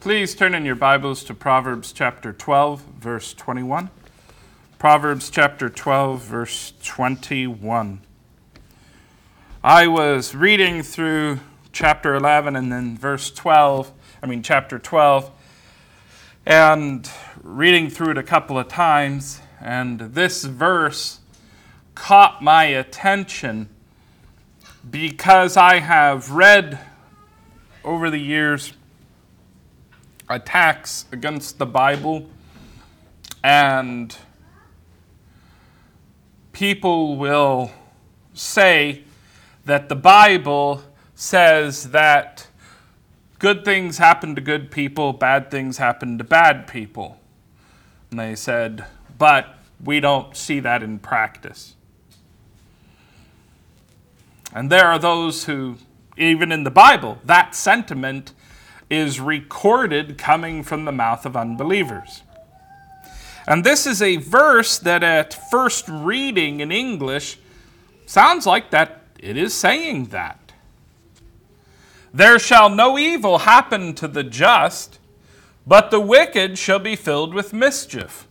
Please turn in your Bibles to Proverbs chapter 12, verse 21. Proverbs chapter 12, verse 21. I was reading through chapter 11 and then chapter 12, and reading through it a couple of times, and this verse caught my attention because I have read over the years attacks against the Bible, and people will say that the Bible says that good things happen to good people, bad things happen to bad people. And they said, but we don't see that in practice. And there are those who, even in the Bible, that sentiment is recorded coming from the mouth of unbelievers. And this is a verse that at first reading in English sounds like that it is saying that. There shall no evil happen to the just, but the wicked shall be filled with mischief.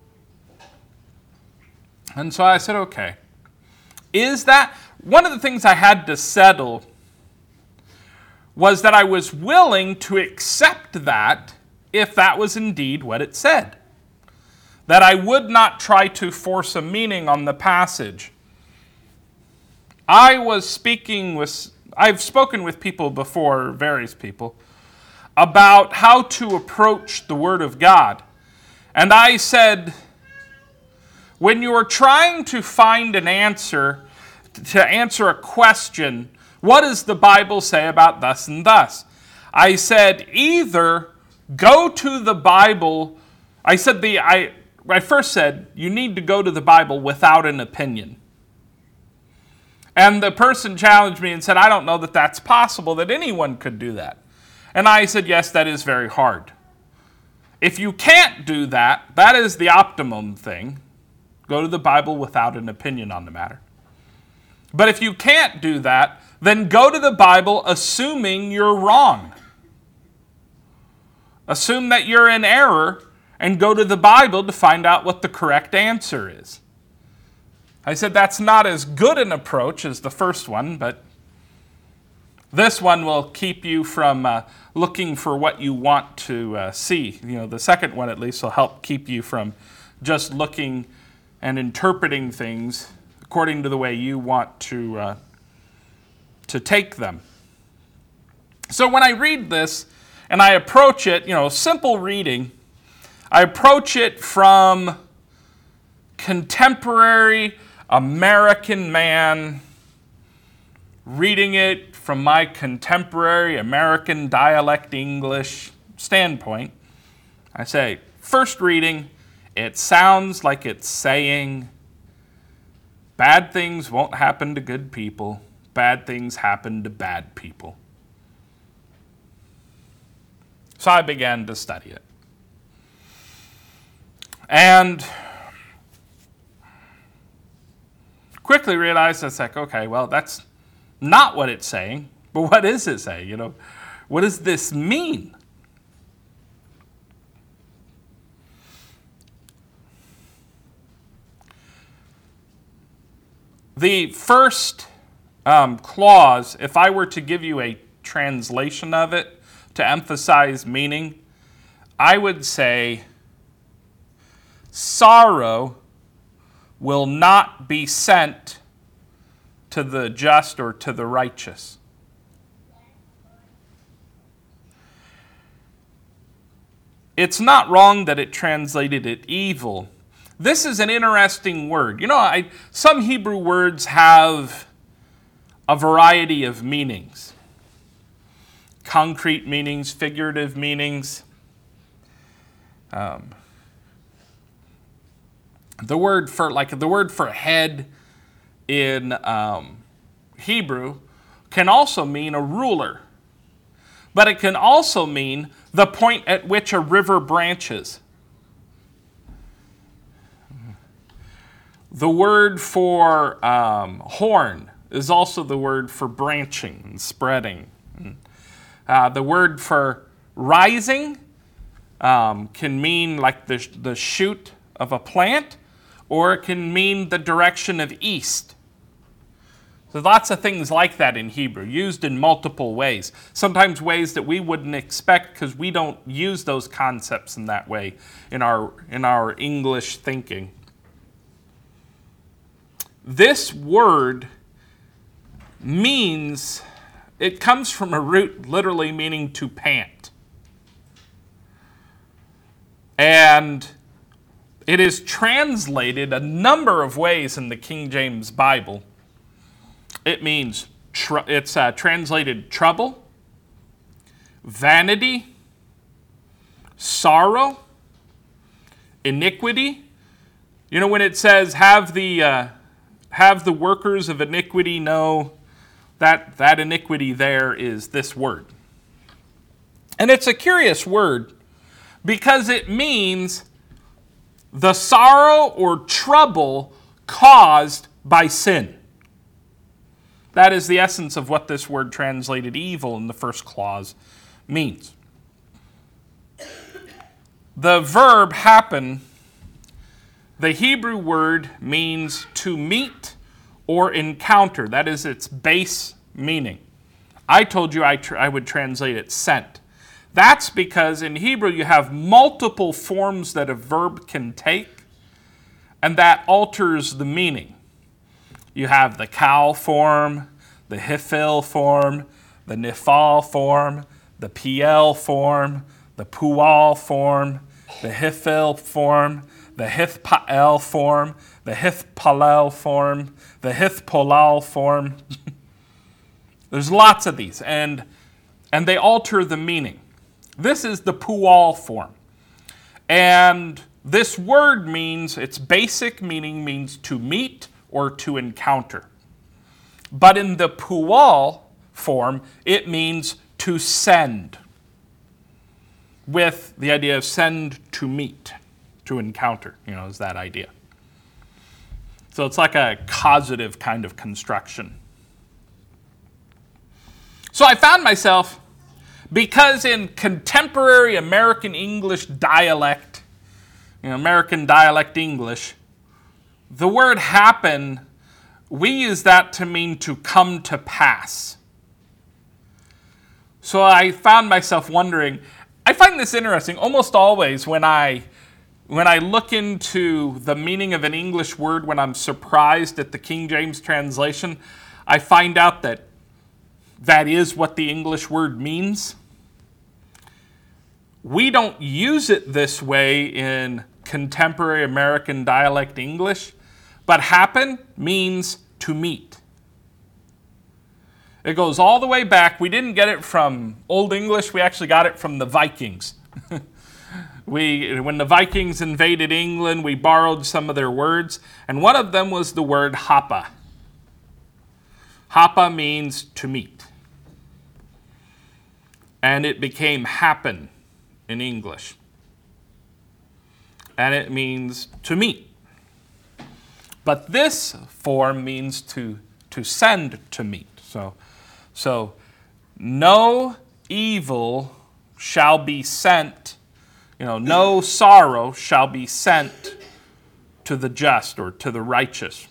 And so I said, okay, is that one of the things I had to settle was that I was willing to accept that if that was indeed what it said. That I would not try to force a meaning on the passage. I've spoken with people before, various people, about how to approach the Word of God. And I said, when you are trying to find an answer, to answer a question, what does the Bible say about thus and thus? I said, either go to the Bible. I first said, you need to go to the Bible without an opinion. And the person challenged me and said, I don't know that that's possible, that anyone could do that. And I said, yes, that is very hard. If you can't do that, that is the optimum thing. Go to the Bible without an opinion on the matter. But if you can't do that, then go to the Bible assuming you're wrong. Assume that you're in error and go to the Bible to find out what the correct answer is. I said that's not as good an approach as the first one, but this one will keep you from looking for what you want to see. The second one at least will help keep you from just looking and interpreting things according to the way you want to take them. So when I read this and I approach it, simple reading, I approach it from contemporary American man, reading it from my contemporary American dialect English standpoint. I say, first reading, it sounds like it's saying, bad things won't happen to good people. Bad things happen to bad people. So I began to study it. And quickly realized, it's like, okay, well, that's not what it's saying. But what is it saying? What does this mean? The first clause, if I were to give you a translation of it to emphasize meaning, I would say, sorrow will not be sent to the just or to the righteous. It's not wrong that it translated it evil. This is an interesting word. Some Hebrew words have a variety of meanings. Concrete meanings, figurative meanings. The word for head in Hebrew can also mean a ruler. But it can also mean the point at which a river branches. The word for horn is also the word for branching and spreading. The word for rising can mean like the shoot of a plant, or it can mean the direction of east. So lots of things like that in Hebrew, used in multiple ways. Sometimes ways that we wouldn't expect because we don't use those concepts in that way in our English thinking. This word means, it comes from a root literally meaning to pant. And it is translated a number of ways in the King James Bible. It means, it's translated trouble, vanity, sorrow, iniquity. You know, when it says, have the workers of iniquity know, that iniquity there is this word. And it's a curious word because it means the sorrow or trouble caused by sin. That is the essence of what this word translated evil in the first clause means. The verb happen, the Hebrew word means to meet or encounter. That is its base meaning. I told you I would translate it sent. That's because in Hebrew you have multiple forms that a verb can take, and that alters the meaning. You have the kal form, the hifil form, the nifal form, the piel form, the pual form, the hifil form, the hithpael form, the hithpalel form, the hithpolal form. There's lots of these, and they alter the meaning. This is the pual form. And this word means, its basic meaning means to meet or to encounter. But in the pual form, it means to send, with the idea of send to meet, to encounter, is that idea. So it's like a causative kind of construction. So I found myself, because in contemporary American English dialect, American dialect English, the word happen, we use that to mean to come to pass. So I found myself wondering, I find this interesting almost always when I look into the meaning of an English word, when I'm surprised at the King James translation, I find out that is what the English word means. We don't use it this way in contemporary American dialect English, but happen means to meet. It goes all the way back. We didn't get it from Old English, we actually got it from the Vikings. When the Vikings invaded England, we borrowed some of their words, and one of them was the word hapa. Hapa means to meet. And it became happen in English. And it means to meet. But this form means to send to meet. So no evil shall be sent, no sorrow shall be sent to the just or to the righteous.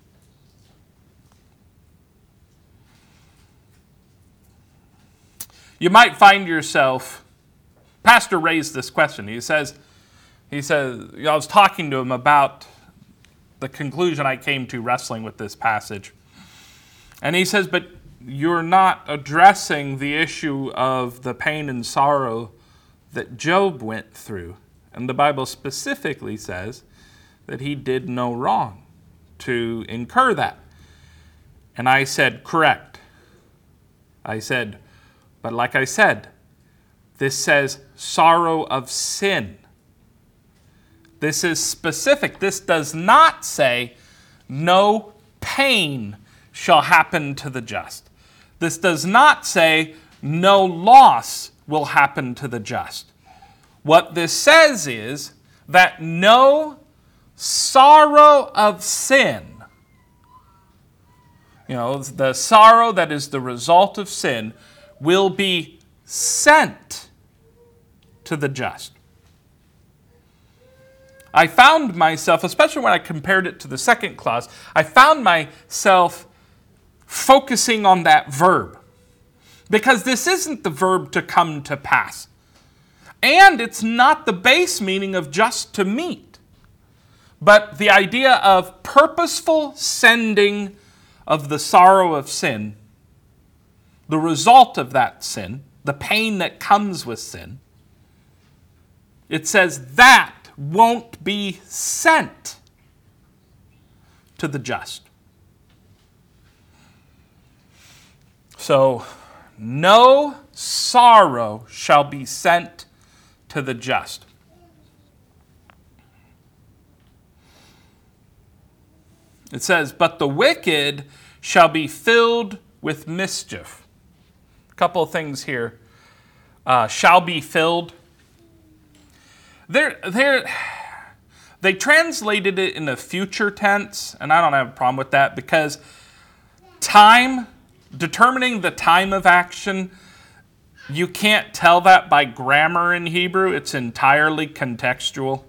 You might find yourself, Pastor raised this question. He says, I was talking to him about the conclusion I came to wrestling with this passage. And he says, but you're not addressing the issue of the pain and sorrow that Job went through. And the Bible specifically says that he did no wrong to incur that. And I said, correct. I said, but like I said, this says sorrow of sin. This is specific. This does not say no pain shall happen to the just. This does not say no loss will happen to the just. What this says is that no sorrow of sin, the sorrow that is the result of sin, will be sent to the just. I found myself, especially when I compared it to the second clause, I found myself focusing on that verb. Because this isn't the verb to come to pass. And it's not the base meaning of just to meet, but the idea of purposeful sending of the sorrow of sin, the result of that sin, the pain that comes with sin. It says that won't be sent to the just. So, no sorrow shall be sent to the just. It says, but the wicked shall be filled with mischief. A couple of things here. Shall be filled. They translated it in a future tense, and I don't have a problem with that because time, determining the time of action, you can't tell that by grammar in Hebrew. It's entirely contextual.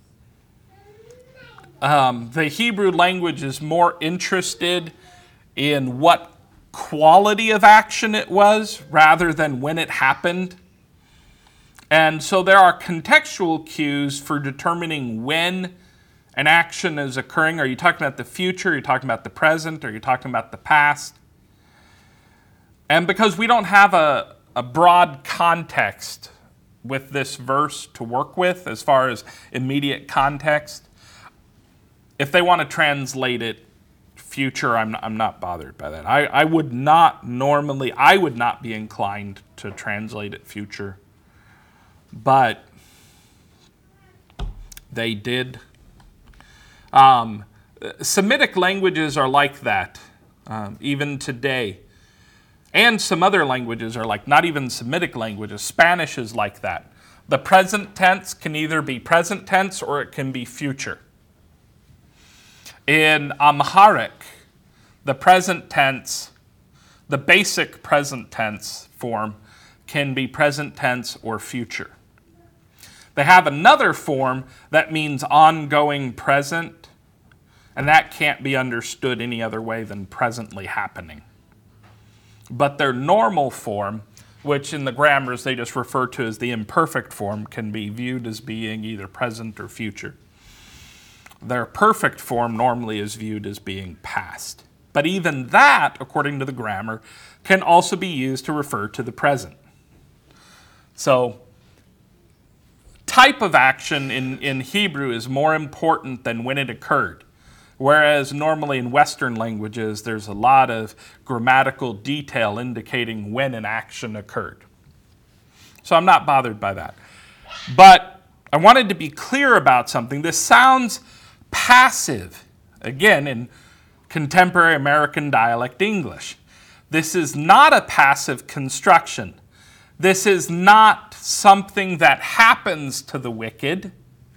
The Hebrew language is more interested in what quality of action it was rather than when it happened. And so there are contextual cues for determining when an action is occurring. Are you talking about the future? Are you talking about the present? Are you talking about the past? And because we don't have a broad context with this verse to work with as far as immediate context, if they want to translate it future, I'm not bothered by that. I would not be inclined to translate it future, but they did. Semitic languages are like that, even today. And some other languages are like, not even Semitic languages. Spanish is like that. The present tense can either be present tense or it can be future. In Amharic, the present tense, the basic present tense form can be present tense or future. They have another form that means ongoing present, and that can't be understood any other way than presently happening. But their normal form, which in the grammars they just refer to as the imperfect form, can be viewed as being either present or future. Their perfect form normally is viewed as being past. But even that, according to the grammar, can also be used to refer to the present. So, type of action in Hebrew is more important than when it occurred. Whereas normally in Western languages, there's a lot of grammatical detail indicating when an action occurred. So I'm not bothered by that. But I wanted to be clear about something. This sounds passive, again, in contemporary American dialect English. This is not a passive construction. This is not something that happens to the wicked,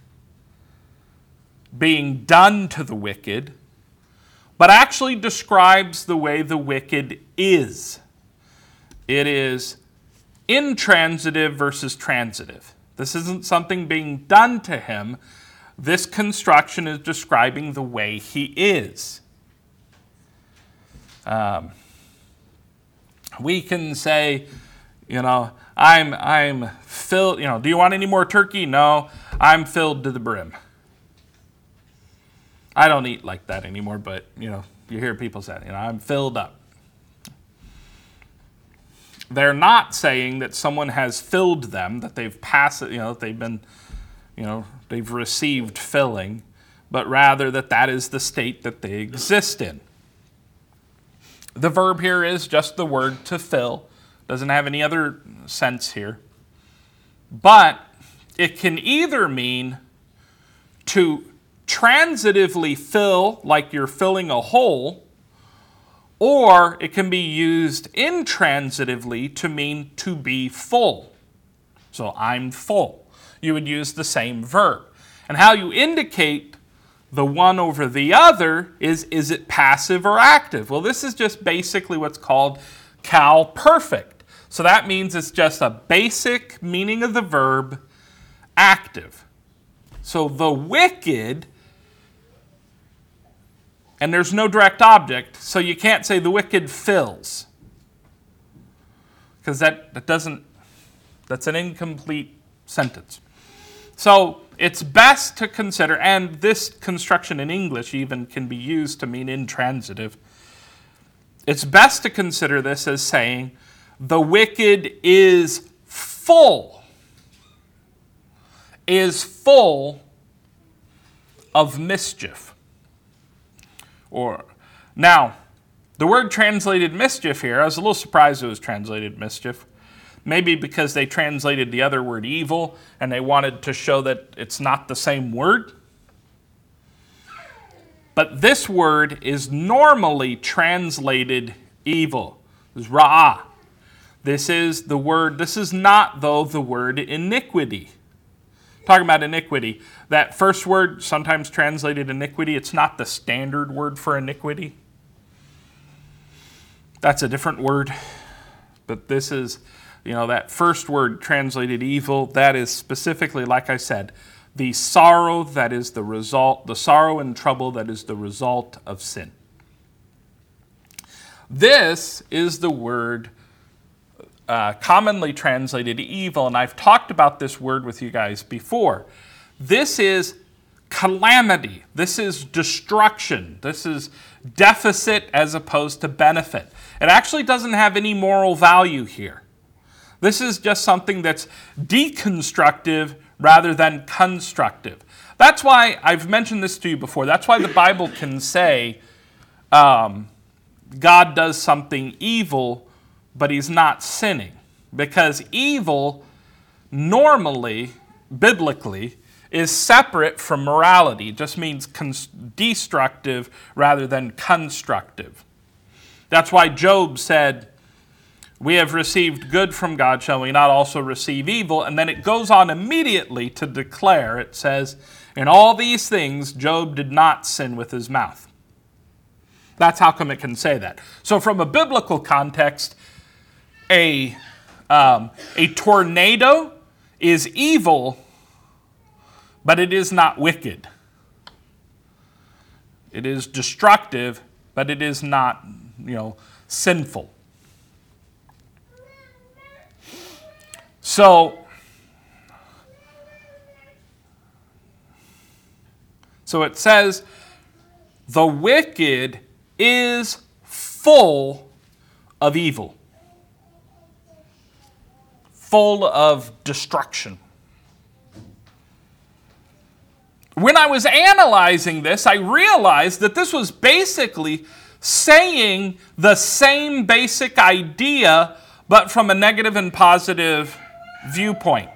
being done to the wicked, but actually describes the way the wicked is. It is intransitive versus transitive. This isn't something being done to him. This construction is describing the way he is. We can say, I'm filled, do you want any more turkey? No, I'm filled to the brim. I don't eat like that anymore, but, you hear people say, I'm filled up. They're not saying that someone has filled them, that they've passed, they've been, they've received filling, but rather that is the state that they exist in. The verb here is just the word to fill. Doesn't have any other sense here. But it can either mean to transitively fill, like you're filling a hole, or it can be used intransitively to mean to be full. So I'm full. You would use the same verb. And how you indicate the one over the other is it passive or active? Well, this is just basically what's called cal perfect. So that means it's just a basic meaning of the verb, active. So the wicked, and there's no direct object, so you can't say the wicked fills. Because that's an incomplete sentence. So it's best to consider, and this construction in English even can be used to mean intransitive. It's best to consider this as saying, the wicked is full of mischief. Now, the word translated mischief here, I was a little surprised it was translated mischief. Maybe because they translated the other word evil and they wanted to show that it's not the same word. But this word is normally translated evil. It's ra'ah. This is not, though, the word iniquity. Talking about iniquity. That first word, sometimes translated iniquity, it's not the standard word for iniquity. That's a different word. But this is, that first word translated evil, that is specifically, like I said, the sorrow that is the result, the sorrow and trouble that is the result of sin. This is the word commonly translated evil, and I've talked about this word with you guys before. This is calamity. This is destruction. This is deficit as opposed to benefit. It actually doesn't have any moral value here. This is just something that's deconstructive rather than constructive. That's why I've mentioned this to you before. That's why the Bible can say God does something evil, but he's not sinning. Because evil normally, biblically, is separate from morality. It just means destructive rather than constructive. That's why Job said, we have received good from God, shall we not also receive evil? And then it goes on immediately to declare, it says, in all these things, Job did not sin with his mouth. That's how come it can say that. So from a biblical context, a tornado is evil, but it is not wicked. It is destructive, but it is not, sinful. So it says, the wicked is full of evil, full of destruction. When I was analyzing this, I realized that this was basically saying the same basic idea, but from a negative and positive viewpoint.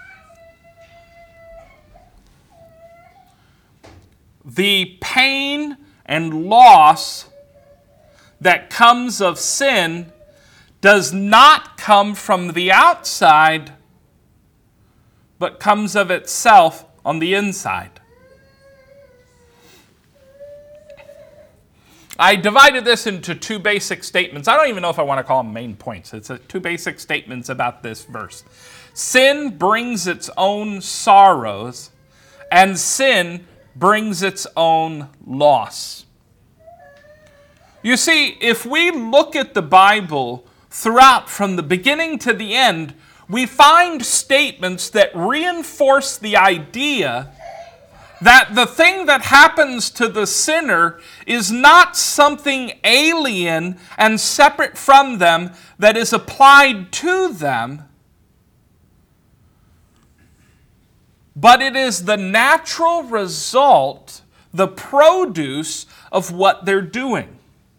The pain and loss that comes of sin does not come from the outside, but comes of itself on the inside. I divided this into two basic statements. I don't even know if I want to call them main points. It's two basic statements about this verse. Sin brings its own sorrows, and sin brings its own loss. You see, if we look at the Bible throughout from the beginning to the end, we find statements that reinforce the idea that the thing that happens to the sinner is not something alien and separate from them that is applied to them, but it is the natural result, the produce of what they're doing.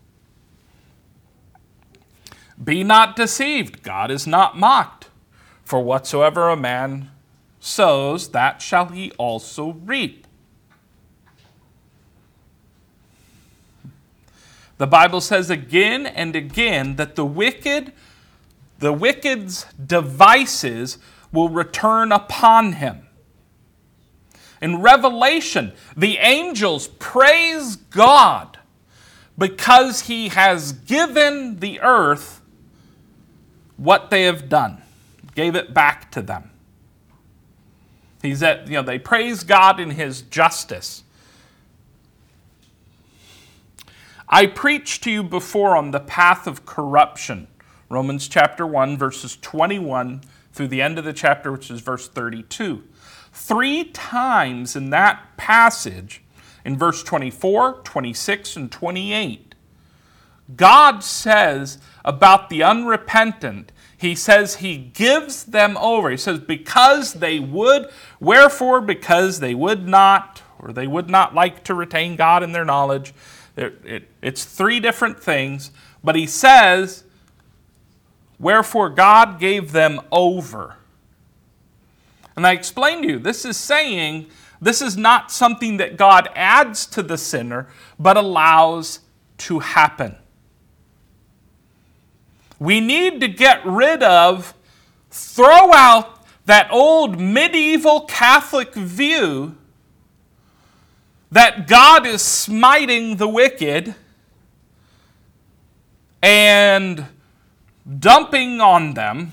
Be not deceived, God is not mocked. For whatsoever a man sows, that shall he also reap. The Bible says again and again that the wicked's devices will return upon him. In Revelation, the angels praise God because he has given the earth what they have done, gave it back to them. They praise God in his justice. I preached to you before on the path of corruption. Romans chapter 1, verses 21 through the end of the chapter, which is verse 32. 3 times in that passage, in verse 24, 26, and 28, God says about the unrepentant, he says he gives them over. He says, because they would, wherefore, because they would not, or they would not like to retain God in their knowledge. It's 3 different things, but he says, wherefore God gave them over. And I explained to you, this is saying, this is not something that God adds to the sinner, but allows to happen. We need to get rid of, throw out that old medieval Catholic view that God is smiting the wicked and dumping on them,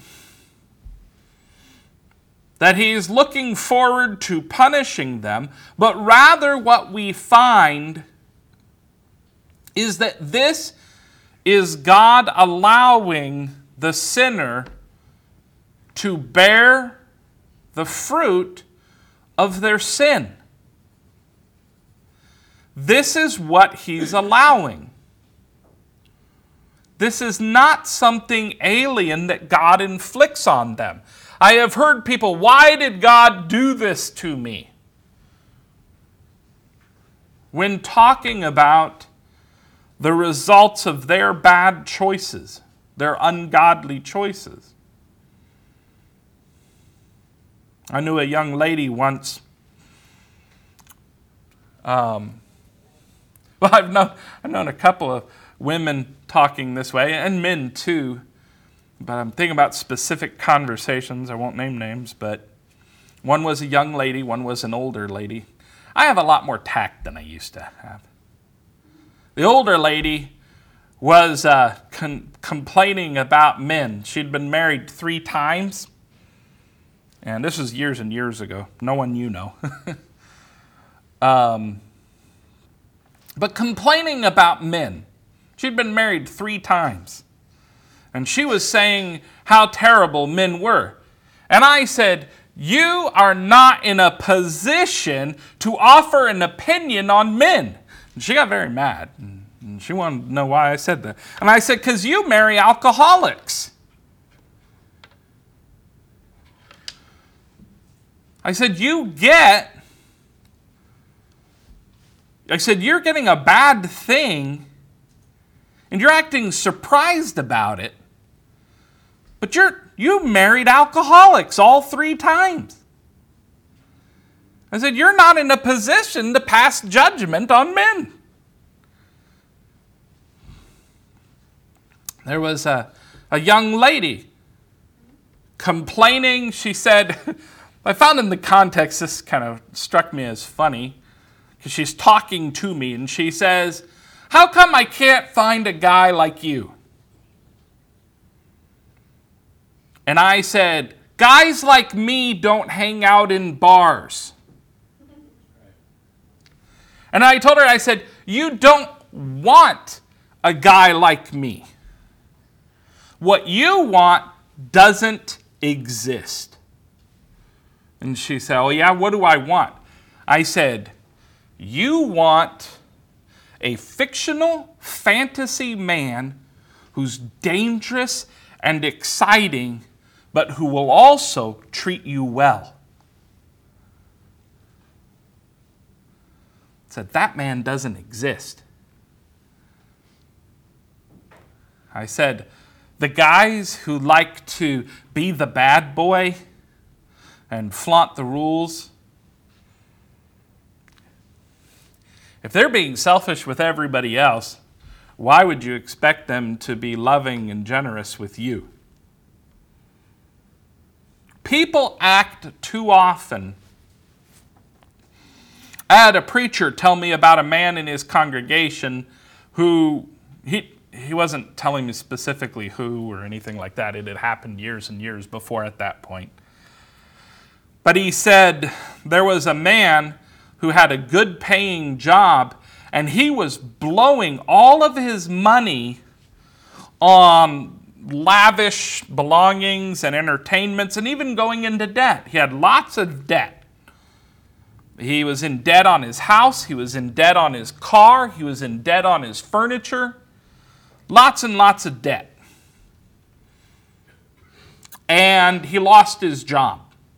that he is looking forward to punishing them, but rather what we find is that this is God allowing the sinner to bear the fruit of their sin. This is what he's allowing. This is not something alien that God inflicts on them. I have heard people, why did God do this to me? When talking about the results of their bad choices, their ungodly choices. I knew a young lady once. I've known a couple of women talking this way, and men too. But I'm thinking about specific conversations. I won't name names, but one was a young lady, one was an older lady. I have a lot more tact than I used to have. The older lady was complaining about men. She'd been married 3 times. And this was years and years ago. No one you know. But complaining about men. She'd been married 3 times. And she was saying how terrible men were. And I said, you are not in a position to offer an opinion on men. And she got very mad. And she wanted to know why I said that. And I said, because you marry alcoholics. I said, you're getting a bad thing, and you're acting surprised about it, but you married alcoholics all 3 times. I said, you're not in a position to pass judgment on men. There was a young lady complaining. She said, I found in the context, this kind of struck me as funny, because she's talking to me, and she says, how come I can't find a guy like you? And I said, guys like me don't hang out in bars. And I told her, I said, you don't want a guy like me. What you want doesn't exist. And she said, oh yeah, what do I want? I said, you want a fictional fantasy man who's dangerous and exciting, but who will also treat you well. I said, that man doesn't exist. I said, the guys who like to be the bad boy and flaunt the rules, if they're being selfish with everybody else, why would you expect them to be loving and generous with you? People act too often. I had a preacher tell me about a man in his congregation who, he wasn't telling me specifically who or anything like that. It had happened years and years before at that point. But he said there was a man who had a good paying job, and he was blowing all of his money on lavish belongings and entertainments, and even going into debt. He had lots of debt. He was in debt on his house. He was in debt on his car. He was in debt on his furniture. Lots and lots of debt. And he lost his job.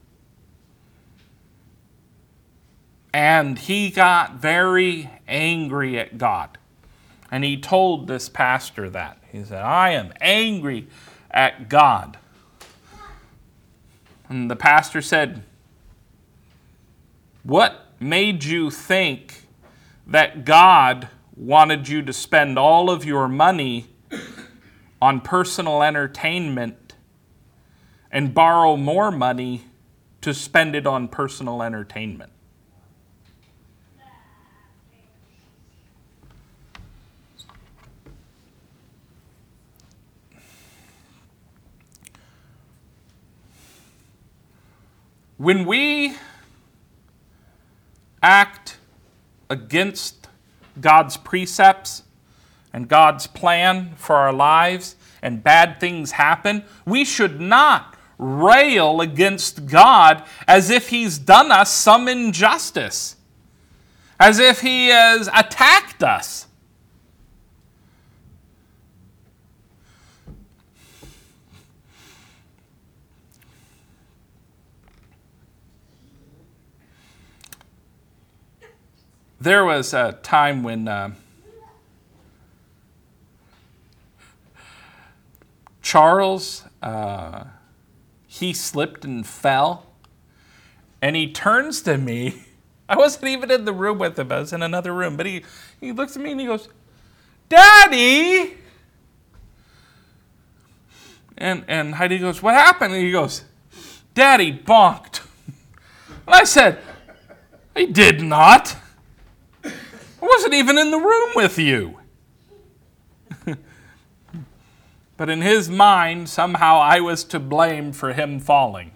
And he got very angry at God. And he told this pastor that. He said, I am angry at God. And the pastor said, what made you think that God wanted you to spend all of your money on personal entertainment and borrow more money to spend it on personal entertainment? When we act against God's precepts and God's plan for our lives and bad things happen, we should not rail against God as if He's done us some injustice, as if He has attacked us. There was a time when Charles, he slipped and fell, and he turns to me. I wasn't even in the room with him. I was in another room. But he looks at me and he goes, Daddy! And Heidi goes, what happened? And he goes, Daddy bonked. And I said, I did not. I wasn't even in the room with you. But in his mind, somehow I was to blame for him falling.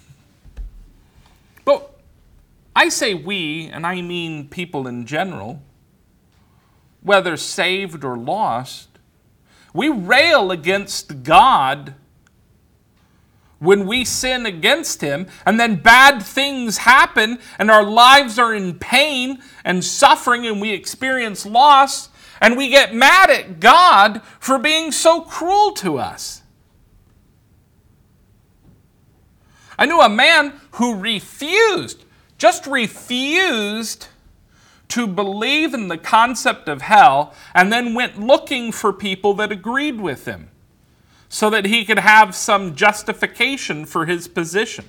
But I say we, and I mean people in general, whether saved or lost, we rail against God when we sin against Him, and then bad things happen, and our lives are in pain and suffering, and we experience loss, and we get mad at God for being so cruel to us. I knew a man who just refused to believe in the concept of hell, and then went looking for people that agreed with him, so that he could have some justification for his position.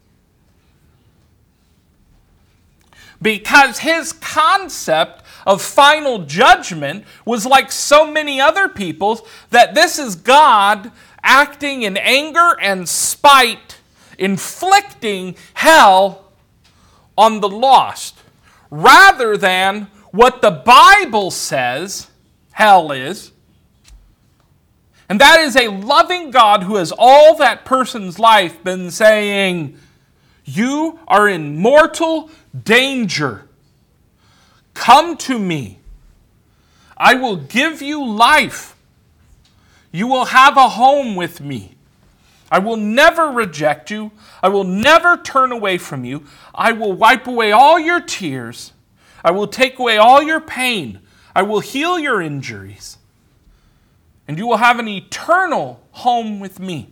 Because his concept of final judgment was like so many other people's, that this is God acting in anger and spite, inflicting hell on the lost, rather than what the Bible says hell is. And that is a loving God who has all that person's life been saying, you are in mortal danger. Come to me. I will give you life. You will have a home with me. I will never reject you. I will never turn away from you. I will wipe away all your tears. I will take away all your pain. I will heal your injuries. And you will have an eternal home with me.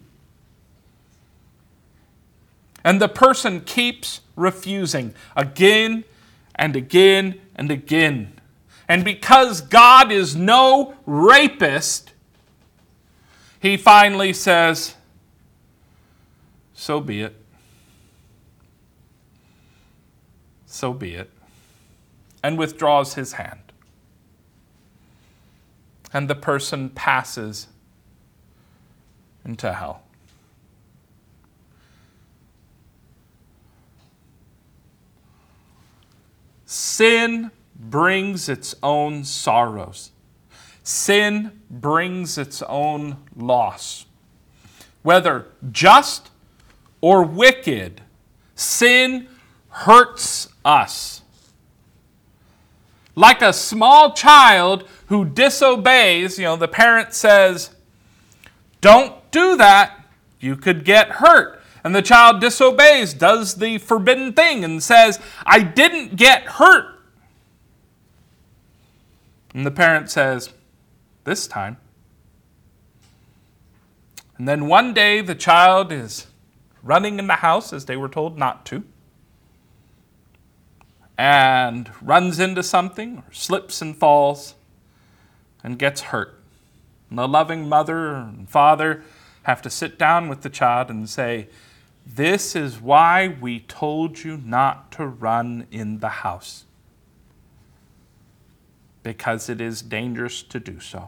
And the person keeps refusing again and again and again. And because God is no rapist, He finally says, so be it. So be it. And withdraws His hand. And the person passes into hell. Sin brings its own sorrows. Sin brings its own loss. Whether just or wicked, Sin hurts us. Like a small child who disobeys, the parent says, don't do that, you could get hurt. And the child disobeys, does the forbidden thing, and says, I didn't get hurt. And the parent says, this time. And then one day the child is running in the house as they were told not to, and runs into something, or slips and falls, and gets hurt. And the loving mother and father have to sit down with the child and say, this is why we told you not to run in the house. Because it is dangerous to do so.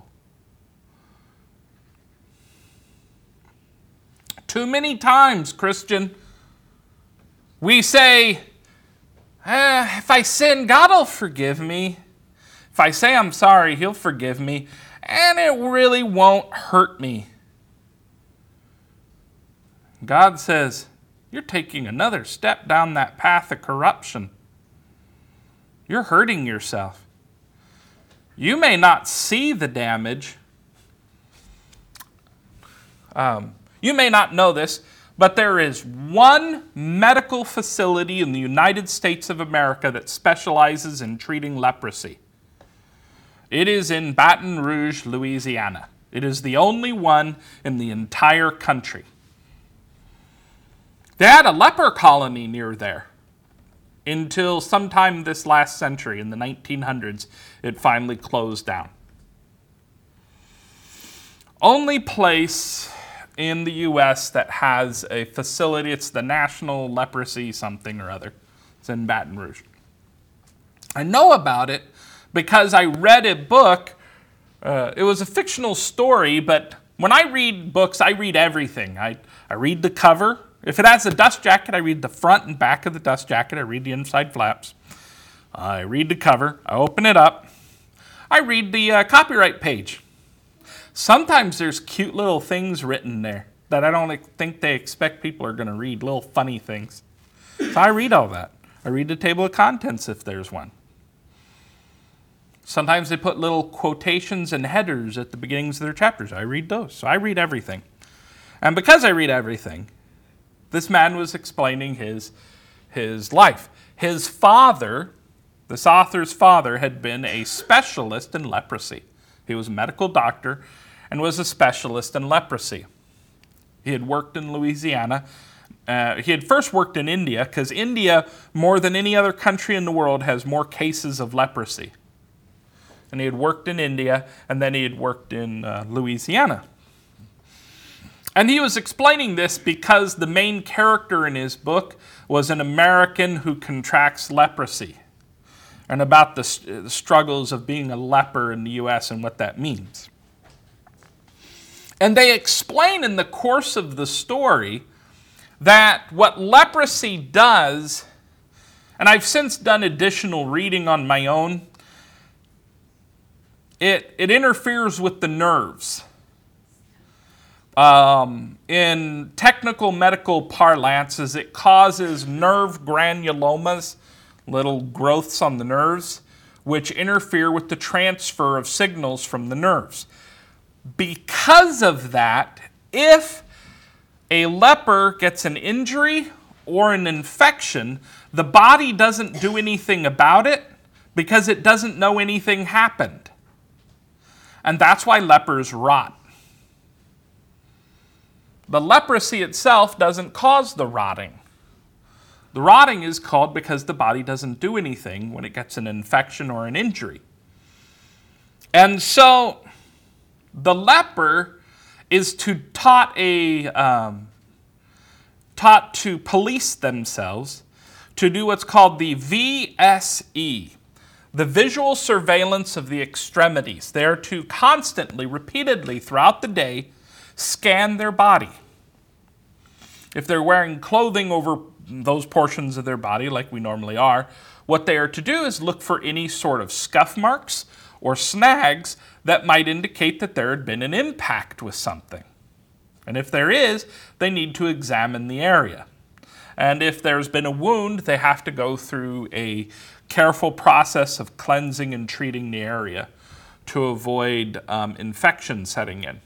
Too many times, Christian, we say, if I sin, God will forgive me. If I say I'm sorry, He'll forgive me, and it really won't hurt me. God says, you're taking another step down that path of corruption. You're hurting yourself. You may not see the damage. You may not know this, but there is one medical facility in the United States of America that specializes in treating leprosy. It is in Baton Rouge, Louisiana. It is the only one in the entire country. They had a leper colony near there until sometime this last century, in the 1900s, it finally closed down. Only place in the U.S. that has a facility, it's the National Leprosy something or other. It's in Baton Rouge. I know about it because I read a book. It was a fictional story, but when I read books, I read everything. I read the cover. If it has a dust jacket, I read the front and back of the dust jacket. I read the inside flaps. I read the cover. I open it up. I read the copyright page. Sometimes there's cute little things written there that I don't think they expect people are going to read, little funny things. So I read all that. I read the table of contents if there's one. Sometimes they put little quotations and headers at the beginnings of their chapters. I read those. So I read everything. And because I read everything, this man was explaining his life. His father, this author's father, had been a specialist in leprosy. He was a medical doctor and was a specialist in leprosy. He had worked in Louisiana. He had first worked in India, because India, more than any other country in the world, has more cases of leprosy. And he had worked in India, and then he had worked in Louisiana. And he was explaining this because the main character in his book was an American who contracts leprosy, and about the struggles of being a leper in the U.S. and what that means. And they explain in the course of the story that what leprosy does, and I've since done additional reading on my own, it interferes with the nerves. In technical medical parlance, it causes nerve granulomas, little growths on the nerves, which interfere with the transfer of signals from the nerves. Because of that, if a leper gets an injury or an infection, the body doesn't do anything about it because it doesn't know anything happened. And that's why lepers rot. The leprosy itself doesn't cause the rotting. The rotting is called because the body doesn't do anything when it gets an infection or an injury. And so the leper is taught to police themselves to do what's called the VSE, the visual surveillance of the extremities. They are to constantly, repeatedly throughout the day, scan their body. If they're wearing clothing over those portions of their body like we normally are, what they are to do is look for any sort of scuff marks or snags that might indicate that there had been an impact with something. And if there is, they need to examine the area. And if there's been a wound, they have to go through a careful process of cleansing and treating the area to avoid infection setting in.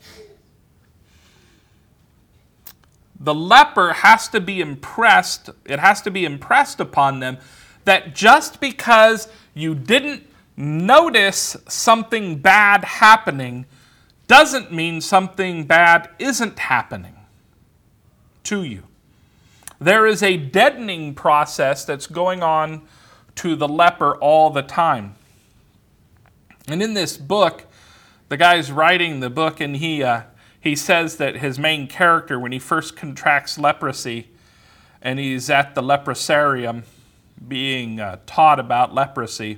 The leper has to be impressed, it has to be impressed upon them that just because you didn't notice something bad happening doesn't mean something bad isn't happening to you. There is a deadening process that's going on to the leper all the time. And in this book, the guy's writing the book, and he says that his main character, when he first contracts leprosy, and he's at the leprosarium being taught about leprosy,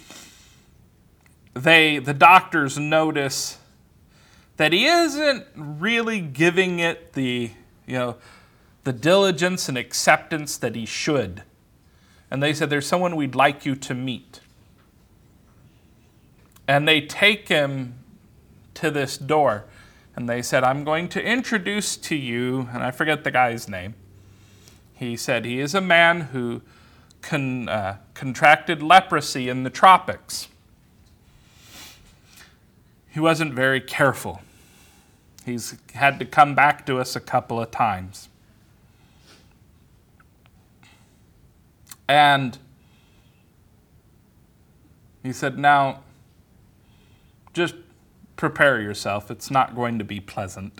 the doctors notice that he isn't really giving it the diligence and acceptance that he should. And they said, there's someone we'd like you to meet. And they take him to this door. And they said, I'm going to introduce to you, and I forget the guy's name. He said he is a man who contracted leprosy in the tropics. He wasn't very careful. He's had to come back to us a couple of times. And he said, now, just prepare yourself. It's not going to be pleasant.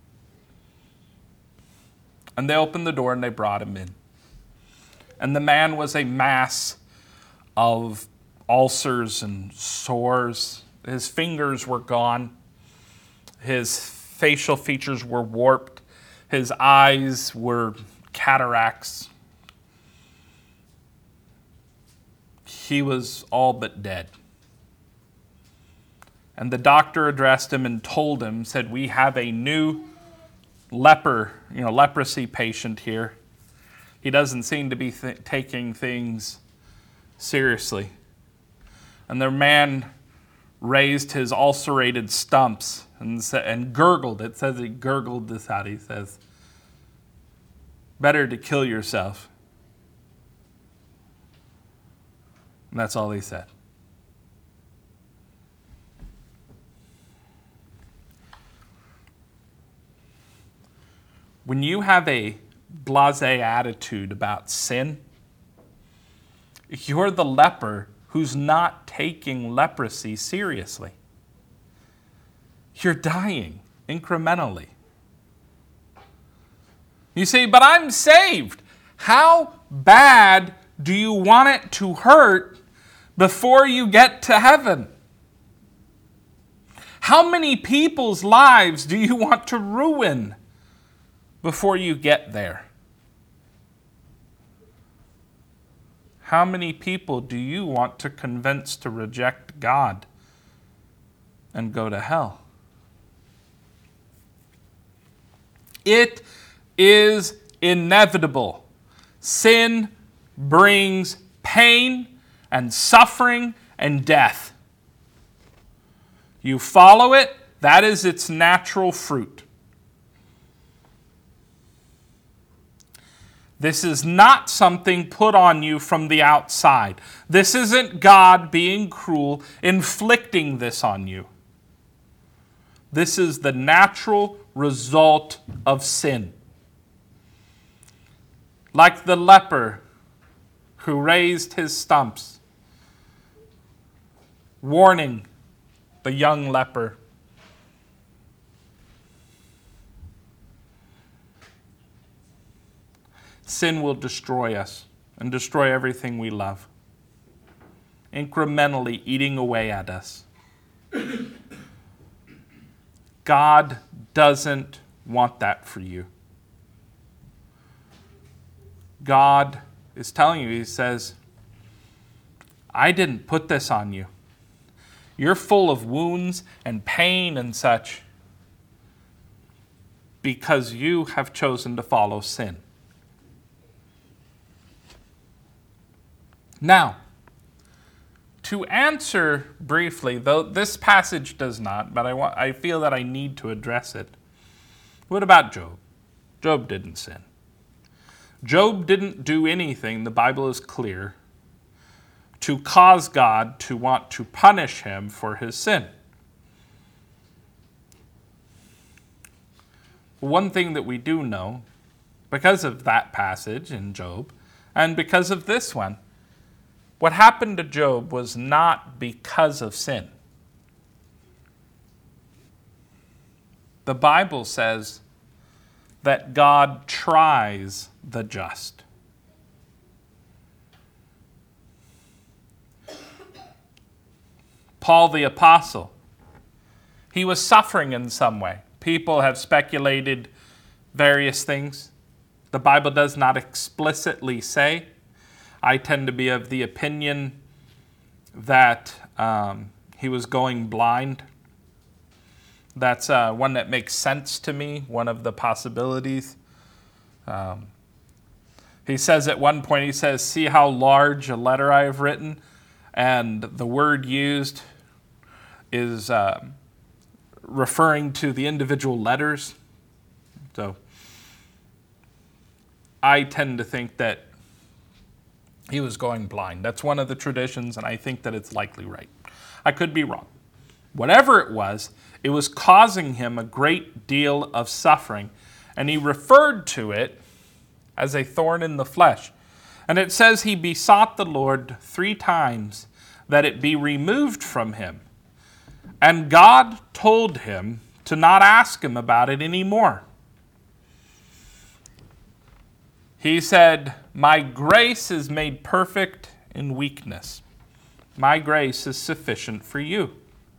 And they opened the door and they brought him in. And the man was a mass of ulcers and sores. His fingers were gone. His facial features were warped. His eyes were cataracts. He was all but dead. And the doctor addressed him and told him, said, we have a new leprosy patient here. He doesn't seem to be taking things seriously. And the man raised his ulcerated stumps and gurgled. It says he gurgled this out. He says, better to kill yourself. And that's all he said. When you have a blasé attitude about sin, you're the leper who's not taking leprosy seriously. You're dying incrementally. You say, but I'm saved. How bad do you want it to hurt before you get to heaven? How many people's lives do you want to ruin before you get there? How many people do you want to convince to reject God and go to hell? It is inevitable. Sin brings pain and suffering and death. You follow it, that is its natural fruit. This is not something put on you from the outside. This isn't God being cruel, inflicting this on you. This is the natural result of sin. Like the leper who raised his stumps, warning the young leper. Sin will destroy us and destroy everything we love, incrementally eating away at us. God doesn't want that for you. God is telling you, he says, I didn't put this on you. You're full of wounds and pain and such because you have chosen to follow sin. Now, to answer briefly, though this passage does not, but I feel that I need to address it. What about Job? Job didn't sin. Job didn't do anything, the Bible is clear, to cause God to want to punish him for his sin. One thing that we do know, because of that passage in Job, and because of this one, what happened to Job was not because of sin. The Bible says that God tries the just. Paul the Apostle, he was suffering in some way. People have speculated various things. The Bible does not explicitly say. I tend to be of the opinion that he was going blind. That's one that makes sense to me, one of the possibilities. He says at one point, he says, "See how large a letter I have written?" And the word used is referring to the individual letters. So I tend to think that he was going blind. That's one of the traditions, and I think that it's likely right. I could be wrong. Whatever it was causing him a great deal of suffering, and he referred to it as a thorn in the flesh. And it says he besought the Lord 3 times that it be removed from him. And God told him to not ask him about it anymore. He said, "My grace is made perfect in weakness. My grace is sufficient for you."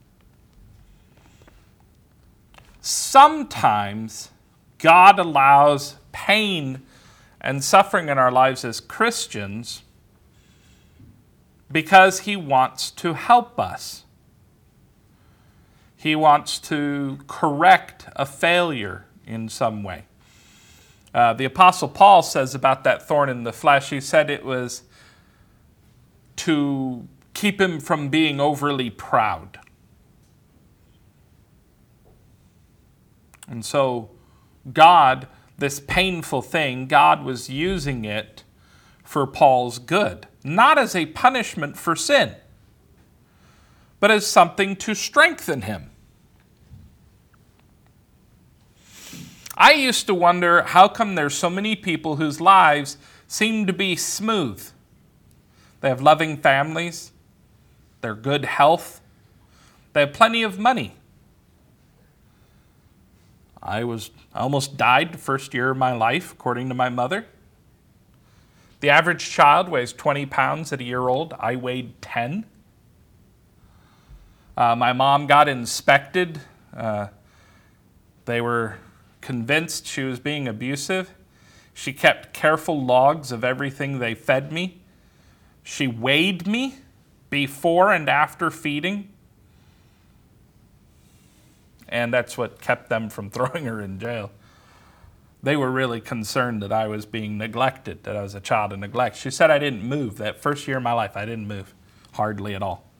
Sometimes God allows pain and suffering in our lives as Christians because he wants to help us. He wants to correct a failure in some way. The Apostle Paul says about that thorn in the flesh, he said it was to keep him from being overly proud. And so God, this painful thing, God was using it for Paul's good, not as a punishment for sin, but as something to strengthen him. I used to wonder, how come there's so many people whose lives seem to be smooth? They have loving families, they're good health, they have plenty of money. I almost died the first year of my life, according to my mother. The average child weighs 20 pounds at a year old. I weighed 10. My mom got inspected. They were convinced she was being abusive. She kept careful logs of everything they fed me. She weighed me before and after feeding. And that's what kept them from throwing her in jail. They were really concerned that I was being neglected, that I was a child of neglect. She said I didn't move. That first year of my life, I didn't move, hardly at all.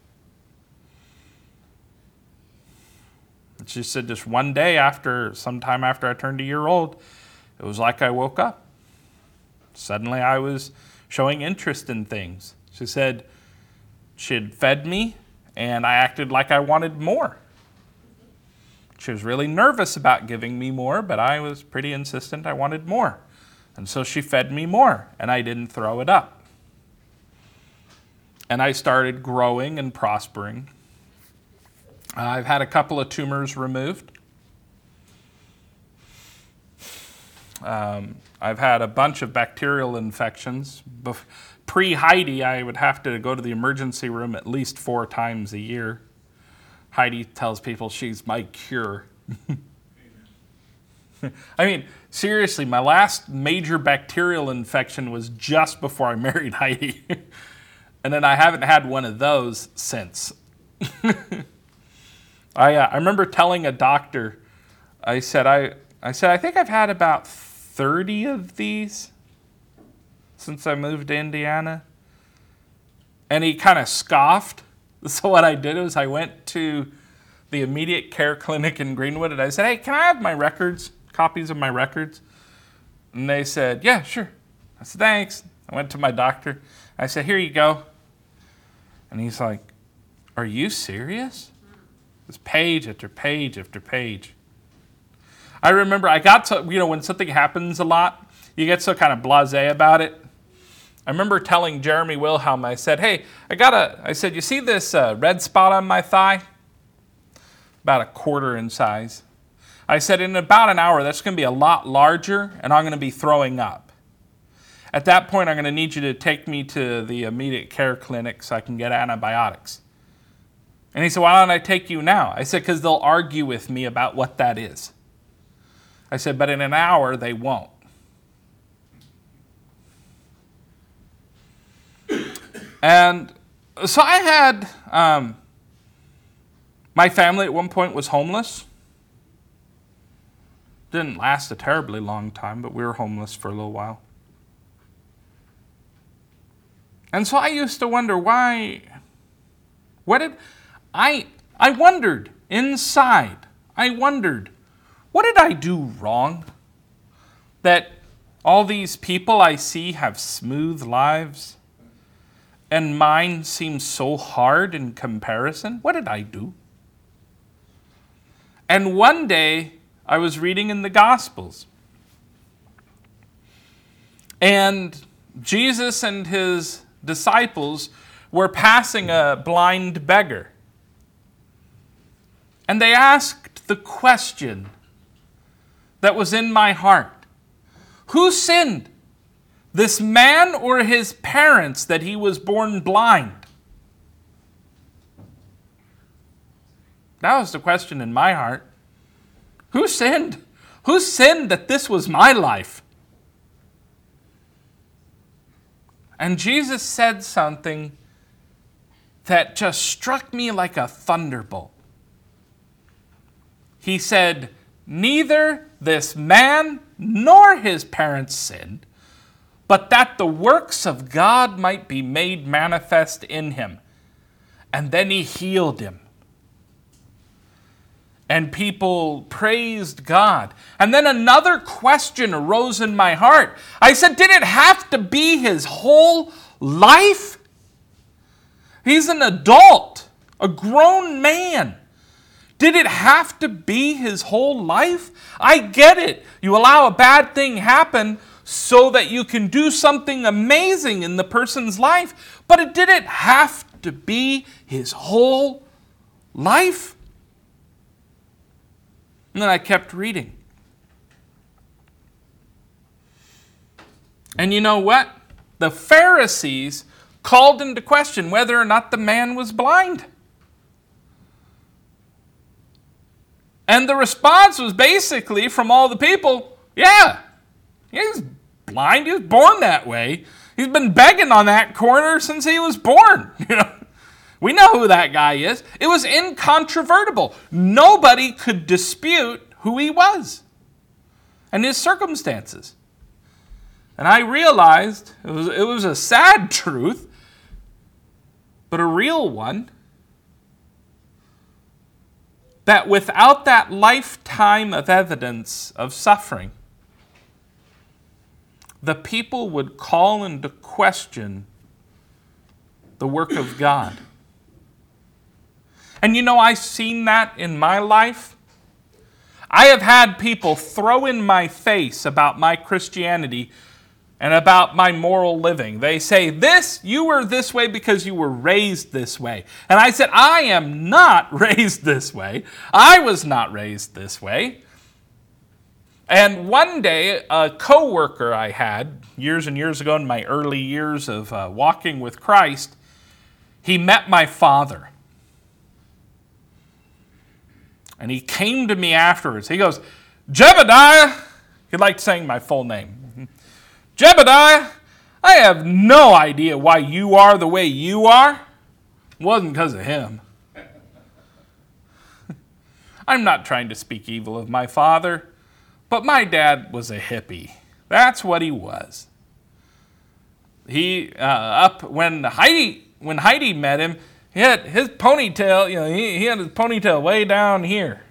And she said just one day sometime after I turned a year old, it was like I woke up. Suddenly I was showing interest in things. She said she had fed me, and I acted like I wanted more. She was really nervous about giving me more, but I was pretty insistent I wanted more. And so she fed me more, and I didn't throw it up. And I started growing and prospering. I've had a couple of tumors removed. I've had a bunch of bacterial infections. Pre-Heidi, I would have to go to the emergency room at least 4 times a year. Heidi tells people she's my cure. I mean, seriously, my last major bacterial infection was just before I married Heidi. And then I haven't had one of those since. I remember telling a doctor, I said, I think I've had about 30 of these since I moved to Indiana. And he kind of scoffed. So what I did was I went to the immediate care clinic in Greenwood and I said, "Hey, can I have my records, copies of my records?" And they said, "Yeah, sure." I said, thanks. I went to my doctor. I said, here you go. And he's like, are you serious? This page after page after page. I remember I got to, when something happens a lot, you get so kind of blasé about it. I remember telling Jeremy Wilhelm, I said, hey, I said, you see this red spot on my thigh? About a quarter in size. I said, in about an hour, that's going to be a lot larger, and I'm going to be throwing up. At that point, I'm going to need you to take me to the immediate care clinic so I can get antibiotics. And he said, why don't I take you now? I said, because they'll argue with me about what that is. I said, but in an hour, they won't. And so I had, my family at one point was homeless. Didn't last a terribly long time, but we were homeless for a little while. And so I used to wonder I wondered inside, what did I do wrong? That all these people I see have smooth lives, and mine seems so hard in comparison. What did I do? And one day, I was reading in the Gospels, and Jesus and his disciples were passing a blind beggar. And they asked the question that was in my heart. Who sinned, this man or his parents, that he was born blind? That was the question in my heart. Who sinned? Who sinned that this was my life? And Jesus said something that just struck me like a thunderbolt. He said, neither this man nor his parents sinned, but that the works of God might be made manifest in him. And then he healed him. And people praised God. And then another question arose in my heart. I said, did it have to be his whole life? He's an adult, a grown man. Did it have to be his whole life? I get it. You allow a bad thing happen so that you can do something amazing in the person's life. But did it have to be his whole life? And then I kept reading. And you know what? The Pharisees called into question whether or not the man was blind. And the response was basically from all the people, yeah, he's blind. He was born that way. He's been begging on that corner since he was born. We know who that guy is. It was incontrovertible. Nobody could dispute who he was and his circumstances. And I realized it was a sad truth, but a real one, that without that lifetime of evidence of suffering, the people would call into question the work of God. And I've seen that in my life. I have had people throw in my face about my Christianity and about my moral living. They say, you were this way because you were raised this way. And I said, I am not raised this way. I was not raised this way. And one day, a coworker I had years and years ago in my early years of walking with Christ, he met my father. And he came to me afterwards. He goes, Jebediah, he liked saying my full name. Jebediah, I have no idea why you are the way you are. It wasn't because of him. I'm not trying to speak evil of my father, but my dad was a hippie. That's what he was. He when Heidi met him, he had his ponytail. He had his ponytail way down here,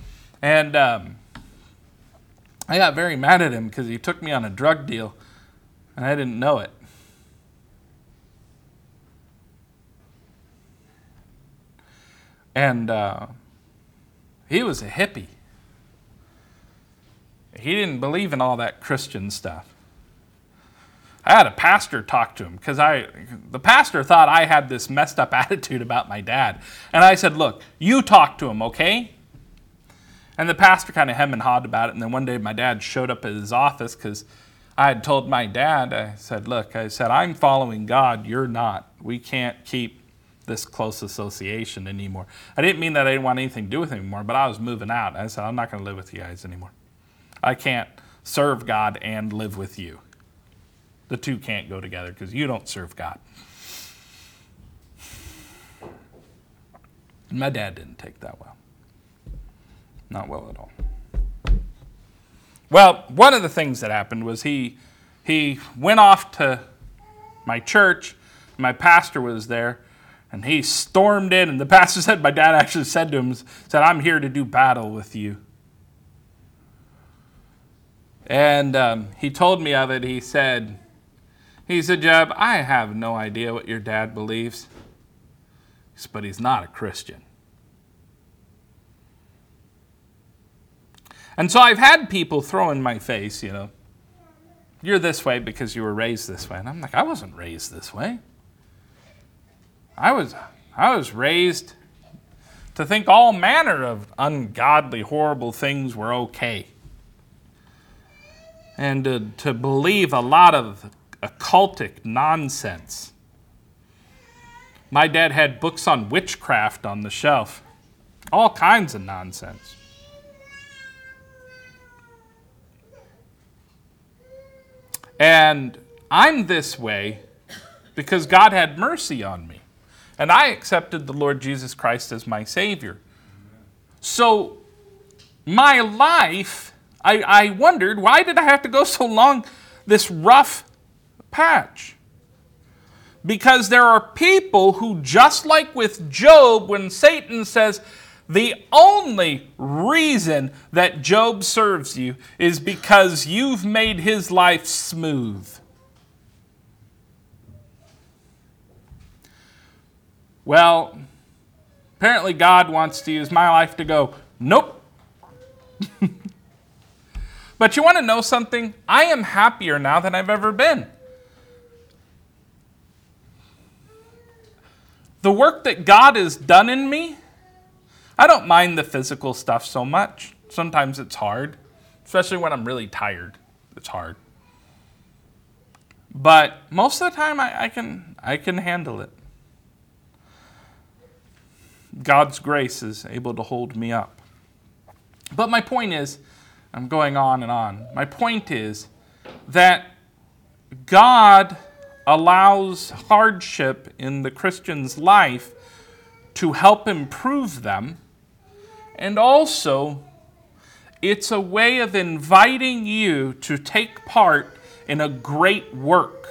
and I got very mad at him because he took me on a drug deal. And I didn't know it. And he was a hippie. He didn't believe in all that Christian stuff. I had a pastor talk to him because the pastor thought I had this messed up attitude about my dad. And I said, look, you talk to him, okay? And the pastor kind of hemmed and hawed about it. And then one day my dad showed up at his office because I had told my dad, I said, look, I'm following God, you're not. We can't keep this close association anymore. I didn't mean that I didn't want anything to do with him anymore, but I was moving out. I said, I'm not going to live with you guys anymore. I can't serve God and live with you. The two can't go together because you don't serve God. And my dad didn't take that well. Not well at all. Well, one of the things that happened was he went off to my church. My pastor was there, and he stormed in. And the pastor said, my dad actually said to him, said, I'm here to do battle with you. And he told me of it. He said, Jeb, I have no idea what your dad believes, but he's not a Christian. And so I've had people throw in my face, you're this way because you were raised this way. And I'm like, I wasn't raised this way. I was raised to think all manner of ungodly, horrible things were okay. And to believe a lot of occultic nonsense. My dad had books on witchcraft on the shelf. All kinds of nonsense. And I'm this way because God had mercy on me. And I accepted the Lord Jesus Christ as my Savior. So my life, I wondered, why did I have to go so long this rough patch? Because there are people who, just like with Job, when Satan says, the only reason that Job serves you is because you've made his life smooth. Well, apparently God wants to use my life to go, nope. But you want to know something? I am happier now than I've ever been. The work that God has done in me, I don't mind the physical stuff so much. Sometimes it's hard, especially when I'm really tired. It's hard. But most of the time I can handle it. God's grace is able to hold me up. But my point is, I'm going on and on. My point is that God allows hardship in the Christian's life to help improve them. And also, it's a way of inviting you to take part in a great work.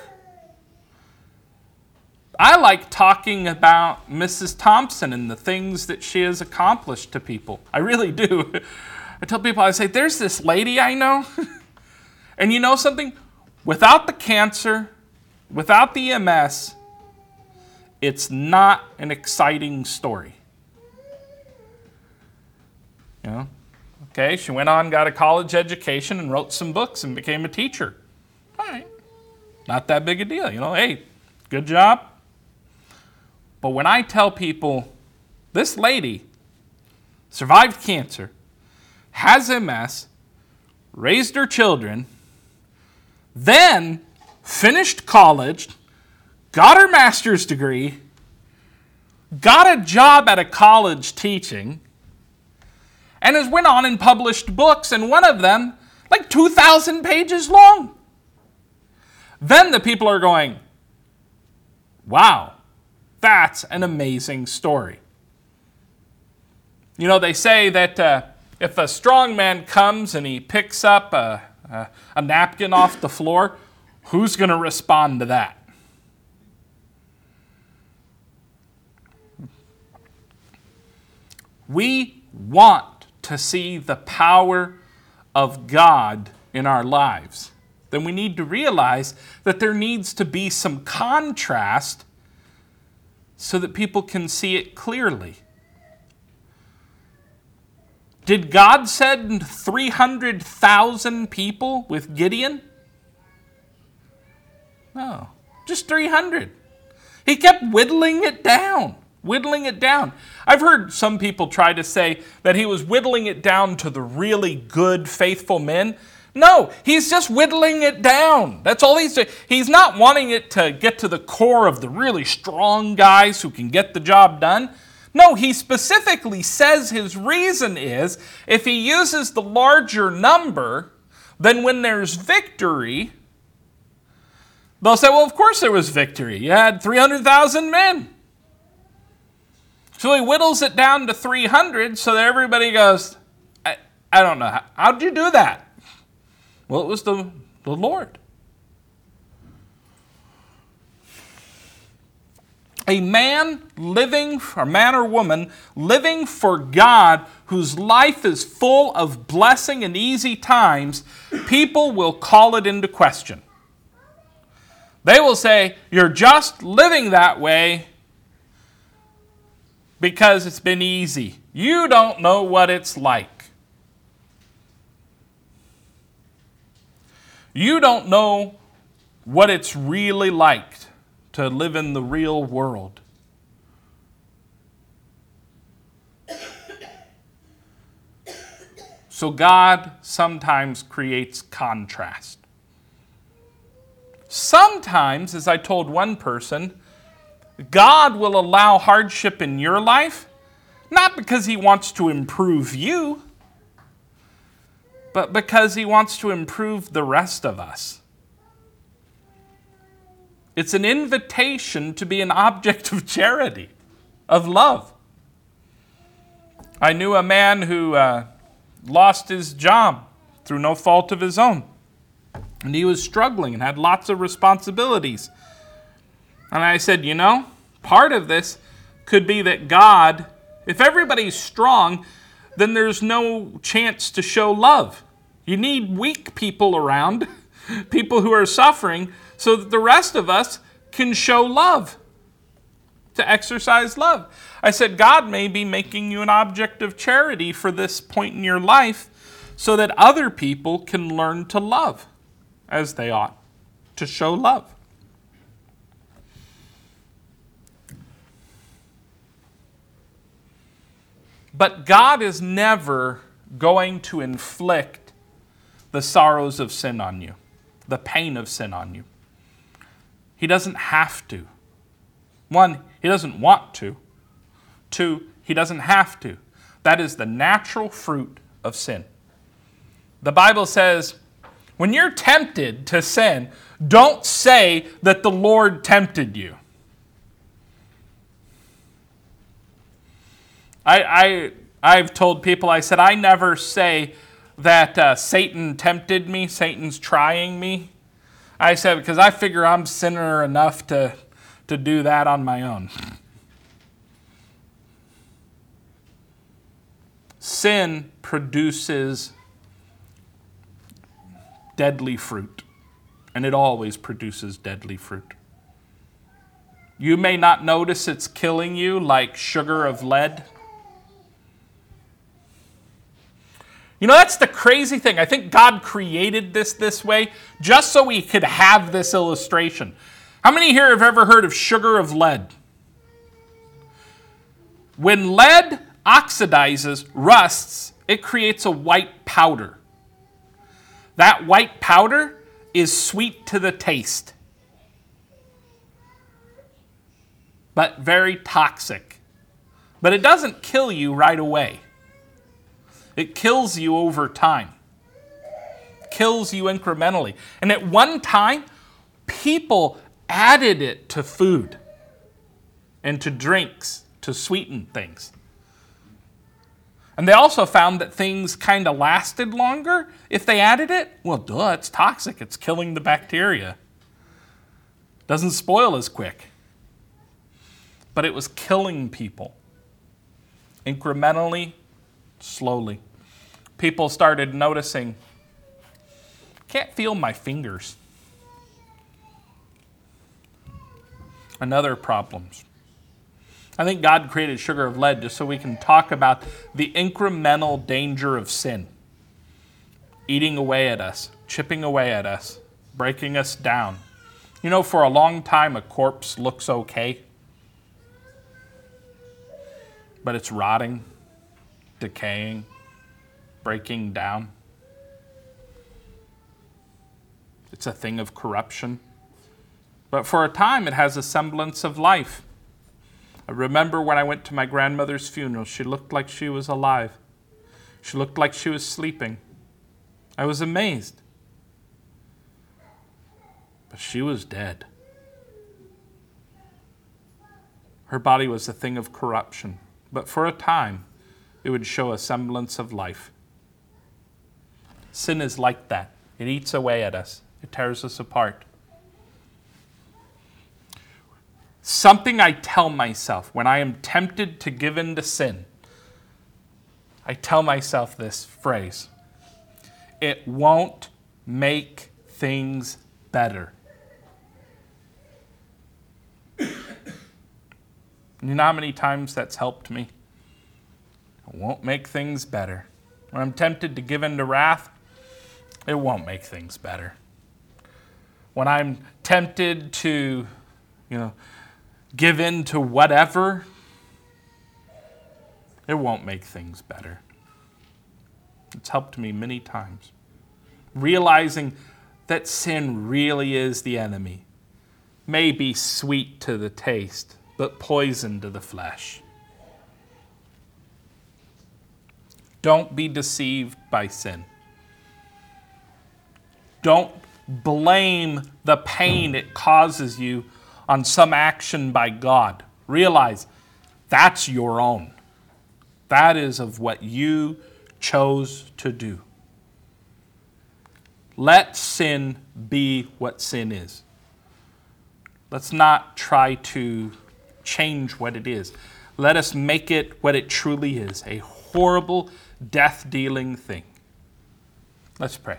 I like talking about Mrs. Thompson and the things that she has accomplished to people. I really do. I tell people, I say, there's this lady I know. And you know something? Without the cancer, without the MS, it's not an exciting story. Okay, she went on, got a college education, and wrote some books and became a teacher. All right. Not that big a deal. Hey, good job. But when I tell people, this lady survived cancer, has MS, raised her children, then finished college, got her master's degree, got a job at a college teaching, and has went on and published books, and one of them, like 2,000 pages long. Then the people are going, wow, that's an amazing story. They say that if a strong man comes and he picks up a napkin off the floor, who's going to respond to that? We want to see the power of God in our lives. then we need to realize that there needs to be some contrast so that people can see it clearly. Did God send 300,000 people with Gideon? No, just 300. He kept whittling it down. I've heard some people try to say that he was whittling it down to the really good, faithful men. No, he's just whittling it down. That's all he's doing. He's not wanting it to get to the core of the really strong guys who can get the job done. No, he specifically says his reason is if he uses the larger number, then when there's victory, they'll say, well, of course there was victory. You had 300,000 men. So he whittles it down to 300 so that everybody goes, I don't know. How'd you do that? Well, it was the Lord. A man or woman living for God whose life is full of blessing and easy times, people will call it into question. They will say, you're just living that way because it's been easy. You don't know what it's like. You don't know what it's really like to live in the real world. So God sometimes creates contrast. Sometimes, as I told one person, God will allow hardship in your life, not because he wants to improve you, but because he wants to improve the rest of us. It's an invitation to be an object of charity, of love. I knew a man who lost his job through no fault of his own. And he was struggling and had lots of responsibilities. And I said, part of this could be that God, if everybody's strong, then there's no chance to show love. You need weak people around, people who are suffering, so that the rest of us can show love, to exercise love. I said, God may be making you an object of charity for this point in your life so that other people can learn to love as they ought, to show love. But God is never going to inflict the sorrows of sin on you, the pain of sin on you. He doesn't have to. One, he doesn't want to. Two, he doesn't have to. That is the natural fruit of sin. The Bible says, when you're tempted to sin, don't say that the Lord tempted you. I've told people, I said, I never say that Satan tempted me, Satan's trying me. I said, because I figure I'm sinner enough to do that on my own. Sin produces deadly fruit, and it always produces deadly fruit. You may not notice it's killing you like sugar of lead. That's the crazy thing. I think God created this way just so we could have this illustration. How many here have ever heard of sugar of lead? When lead oxidizes, rusts, it creates a white powder. That white powder is sweet to the taste, but very toxic. But it doesn't kill you right away. It kills you over time. Kills you incrementally. And at one time, people added it to food and to drinks to sweeten things. And they also found that things kind of lasted longer if they added it. Well, duh, it's toxic. It's killing the bacteria. Doesn't spoil as quick. But it was killing people. Incrementally, slowly. People started noticing, can't feel my fingers. Another problems. I think God created Sugar of Lead just so we can talk about the incremental danger of sin. Eating away at us, chipping away at us, breaking us down. You know, for a long time, a corpse looks okay, but it's rotting, decaying, breaking down. It's a thing of corruption. But for a time, it has a semblance of life. I remember when I went to my grandmother's funeral, she looked like she was alive. She looked like she was sleeping. I was amazed. But she was dead. Her body was a thing of corruption. But for a time, it would show a semblance of life. Sin is like that. It eats away at us. It tears us apart. Something I tell myself when I am tempted to give in to sin, I tell myself this phrase: it won't make things better. You know how many times that's helped me? It won't make things better. When I'm tempted to give in to wrath, it won't make things better. When I'm tempted to, give in to whatever, it won't make things better. It's helped me many times. Realizing that sin really is the enemy. May be sweet to the taste, but poison to the flesh. Don't be deceived by sin. Don't blame the pain it causes you on some action by God. Realize that's your own. That is of what you chose to do. Let sin be what sin is. Let's not try to change what it is. Let us make it what it truly is, a horrible, death-dealing thing. Let's pray.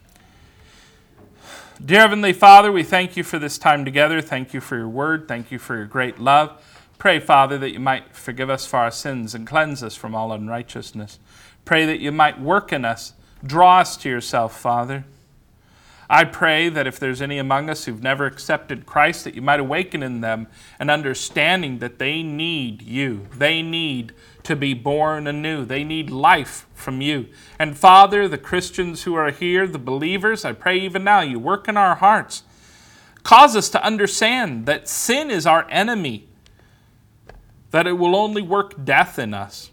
Dear Heavenly Father, we thank you for this time together. Thank you for your word. Thank you for your great love. Pray, Father, that you might forgive us for our sins and cleanse us from all unrighteousness. Pray that you might work in us. Draw us to yourself, Father. I pray that if there's any among us who've never accepted Christ, that you might awaken in them an understanding that they need you. They need to be born anew. They need life from you. And Father, the Christians who are here, the believers, I pray even now you work in our hearts. Cause us to understand that sin is our enemy, that it will only work death in us.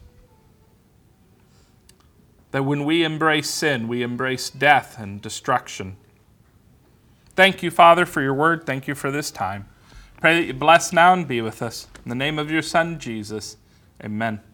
That when we embrace sin, we embrace death and destruction. Thank you, Father, for your word. Thank you for this time. Pray that you bless now and be with us. In the name of your Son, Jesus, amen.